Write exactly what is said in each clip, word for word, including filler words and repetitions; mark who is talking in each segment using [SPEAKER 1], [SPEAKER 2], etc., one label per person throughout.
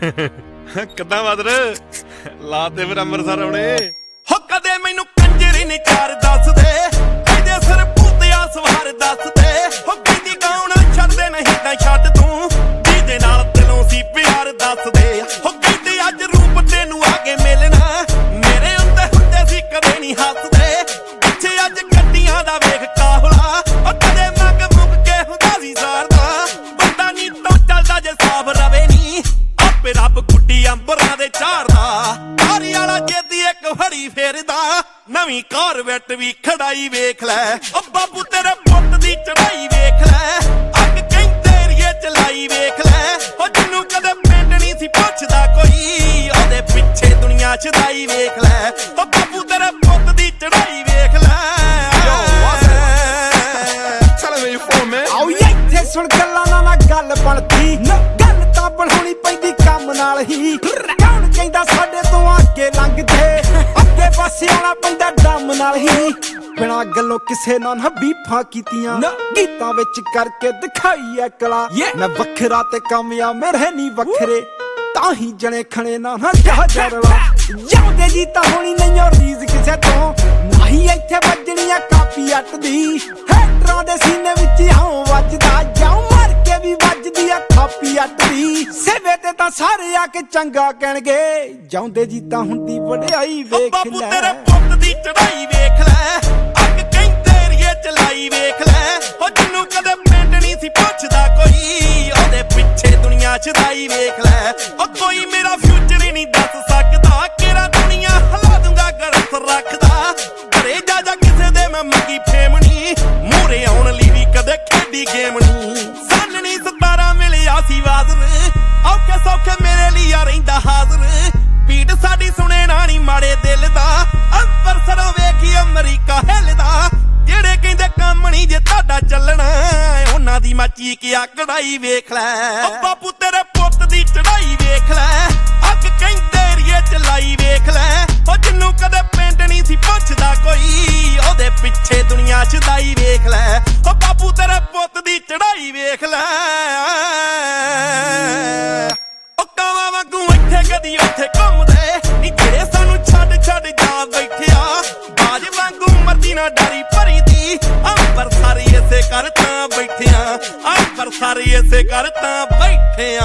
[SPEAKER 1] ਕਿੱਦਾਂ ਬਦਰ ਲਾ ਤੇ ਫਿਰ ਅੰਮ੍ਰਿਤਸਰ ਆਉਣੇ
[SPEAKER 2] ਹੋ ਕਦੇ ਮੈਨੂੰ ਕੰਜਰੀ ਨੇ ਚਾਰ ਦੱਸਦੇ ਇਹਦੇ ਸਿਰ ਭੂਤਿਆ ਸਵਾਰ ਦੱਸਦੇ ਹੋ ਕਿਦੀ ਗਾਉਣਾ ਛੱਡਦੇ ਨਹੀਂ ਤਾਂ ਛੱਡ ਤੂੰ ਜਿਹਦੇ ਨਾਲ ਦਿਲੋਂ ਸੀ ਪਿਆਰ ਦੱਸਦੇ ਹੋ ਕਿਤੇ ਅੱਜ ਰੂਪ ਤੈਨੂੰ ਆ ਕੇ ਮਿਲਣਾ ਮੇਰੇ ਉੱਤੇ ਹੁੰਦੇ ਸੀ ਕਦੇ ਨਹੀਂ ਹੱਸਦੇ ਪਿੱਛੇ ਅੱਜ ਗੱਡੀਆਂ ਦਾ ਵੇਖ ਕਾਹਲਾ ਉਹ ਕਦੇ ਮੰਗ ਮੁੱਕ ਕੇ ਹੁੰਦਾ ਸੀ ਸਾਰਦਾ ਬੰਦਾ ਨਹੀਂ ਤੋਂ ਚੱਲਦਾ ਜੇ ਸਾਬ ਰਵੇ ਨਹੀਂ ਆਪੇ ਰੱਬ ਗੁੱਡੀ ਅੰਬਰਾਂ ਦੇ ਝਾੜਦਾ ਆਰੀ ਵਾਲਾ ਜੇਦੀ ਇੱਕ ਫੜੀ ਫੇਰਦਾ ਨਵੀਂ ਕਾਰਵੈਟ ਵੀ ਖੜਾਈ ਵੇਖ ਲੈ ਓ ਬਾਬੂ ਤੇਰੇ ਪੁੱਤ ਦੀ ਚੜਾਈ ਵੇਖ ਲੈ ਅੱਗ ਕਹਿੰਦੇ ਏਰੀਏ ਚਲਾਈ ਵੇਖ ਲੈ ਓ ਜਿਹਨੂੰ ਕਦੇ ਪਿੰਡ ਨਹੀਂ ਸੀ ਪੁੱਛਦਾ ਕੋਈ ਉਹਦੇ ਪਿੱਛੇ ਦੁਨੀਆ ਛਦਾਈ ਵੇਖ ਲੈ ਓ ਬਾਬੂ ਤੇਰੇ ਪੁੱਤ ਦੀ ਚੜਾਈ ਵੇਖ ਲੈ
[SPEAKER 3] ਆਓ ਇੱਥੇ ਸੁਣ ਗੱਲਾਂ ਨਾਲ ਨਾ ਗੱਲ ਬਣਦੀ ਗੱਲ ਤਾਂ ਬਣਾਉਣੀ ਪੈਂਦੀ ਕੰਮ ਨਾਲ ਹੀ ਕੌਣ ਕਹਿੰਦਾ ਸਾਡੇ ਤੋਂ ਅੱਗੇ ਲੰਘਦੇ ਅੱਗੇ ਪਾਸੇ ਆਉਣਾ ਪੈਂਦਾ ਦਮ ਨਾਲ ਹੀ ਬਿਨਾਂ ਗੱਲੋਂ ਕਿਸੇ ਨਾਲ ਨਾ ਬੀਫਾਂ ਕੀਤੀਆਂ ਗੀਤਾਂ ਵਿੱਚ ਕਰਕੇ ਦਿਖਾਈ ਐ ਕਲਾ ਮੈਂ ਵੱਖਰਾ ਤੇ ਕਾਮਯਾਬ ਮੇਰੇ ਨਹੀਂ ਵੱਖਰੇ ਤਾਂ ਹੀ ਜਣੇ ਖਣੇ ਨਾ ਨਾ ਜਾ ਜਰਵਾ ਜਾਂਦੇ ਜੀ ਤਾਂ ਹੋਣੀ ਨਹੀਂ ਰੀਜ਼ ਕਿਸੇ ਤੋਂ ਨਹੀਂ ਇੱਥੇ ਵੱਜਣੀਆਂ ਕਾਪੀ ਅੱਟ ਦੀ ਹੈਟਰਾਂ ਦੇ ਸੀਨੇ ਵਿੱਚ ਹਉ ਵੱਜਦਾ ਜਾਉ ਮਰ ਕੇ ਵੀ ਵੱਜਦੀ ਆ ਕਾਪੀ ਅੱਟ ਦੀ ਸੇਵੇ ਤੇ ਤਾਂ ਸਾਰੇ ਆ ਕੇ ਚੰਗਾ ਕਹਿਣਗੇ ਜਾਂਦੇ ਜੀ ਤਾਂ ਹੁੰਦੀ ਵਡਿਆਈ ਵੇਖ ਲੈ
[SPEAKER 2] ਬਾਬੂ ਤੇਰੇ ਪੁੱਤ ਦੀ ਚੜਾਈ ਵੇਖ ਲੈ ਅੱਗ ਕਹਿੰਦੇ ਏਰੀਏ ਚਲਾਈ ਵੇਖ ਲੈ ਉਹ ਜਿਹਨੂੰ ਕਦੇ ਪਿੰਡ ਨਹੀਂ ਸੀ ਪੁੱਛਦਾ ਕੋਈ ਉਹਦੇ ਪਿੱਛੇ ਦੁਨੀਆ ਛਦਾਈ ਵੇਖ ਲੈ ਉਹ ਕੋਈ ਮੇਰਾ ਫਿਊਚਰ ਹੀ ਨਹੀਂ ਦੱਸ ਸਕਦਾ ਕਿਹੜਾ ਦੁਨੀਆ ਹਿਲਾ ਦੂੰਗਾ ਗਰਸ ਰੱਖਦਾ ਘਰੇ ਜਾ ਜਾ ਕਿਸੇ ਦੇ ਮੈਂ ਮੰਗੀ ਫੇਮਣੀ ਮੂਹਰੇ ਆਉਣ ਲਈ ਵੀ ਕਦੇ ਖੇਡੀ ਗੇਮ ਨਹੀਂ ਸਾਨਣੀ ਸਤਾਰਾ ਮਿਲਿਆ ਸੀ ਵਾਜ਼ਰ ਔਖੇ ਸੌਖੇ ਮੇਰੇ ਲਈ ਆ ਰਹਿੰਦਾ ਹਾਜ਼ਰ ਬੀਟ ਸਾਡੀ ਸੁਣੇ ਨਾ ਨੀ ਮਾੜੇ ਦਿਲ ਦਾ ਅੰਮ੍ਰਿਤਸਰੋਂ ਵੇਖੀ ਅਮਰੀਕਾ ਹਿੱਲਦਾ ਜਿਹੜੇ ਕਹਿੰਦੇ ਕੰਮ ਨਹੀਂ ਜੇ ਤੁਹਾਡਾ ਚੱਲਣਾ ਉਹਨਾਂ ਦੀ ਮੈਂ ਚੀਕ ਆ ਕਢਾਈ ਵੇਖ ਲੈ ਓ ਬਾਪੂ ਤੇਰੇ ਪੁੱਤ ਦੀ ਚੜਾਈ ਵੇਖ ਲੈ ਅੱਗ ਕਹਿੰਦੇ ਏਰੀਏ ਚਲਾਈ ਵੇਖ ਲੈ ਓ ਜਿਹਨੂੰ ਕਦੇ ਪਿੰਡ ਨਹੀਂ ਸੀ ਪੁੱਛਦਾ ਕੋਈ ਉਹਦੇ ਪਿੱਛੇ ਦੁਨੀਆ ਛਦਾਈ ਵੇਖ ਲੈ ਓ ਬਾਪੂ ਤੇਰੇ ਪੁੱਤ ਦੀ ਚੜਾਈ ਵੇਖ ਲੈ ਓ ਕਾਵਾਂ ਵਾਂਗੂ ਇੱਥੇ ਕਦੀ ਉੱਥੇ ਘੁੰਮਦੇ ਨੀ ਜਿਹੜੇ ਸਾਨੂੰ ਛੱਡ ਛੱਡ ਜਾ ਬੈਠਿਆ ਬਾਜ ਵਾਂਗੂ ਮਰਦੀ ਨਾ ਡਰੀ ਭਰੀ ਦੀ ਅੰਬਰਸਰ ਇਸੇ ਕਰ ਤਾਂ ਬੈਠਿਆ ਅੰਬਰਸਰ ਇਸੇ ਕਰ ਤਾਂ ਬੈਠਿਆ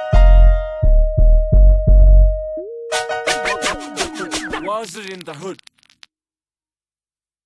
[SPEAKER 1] Was it in the hood?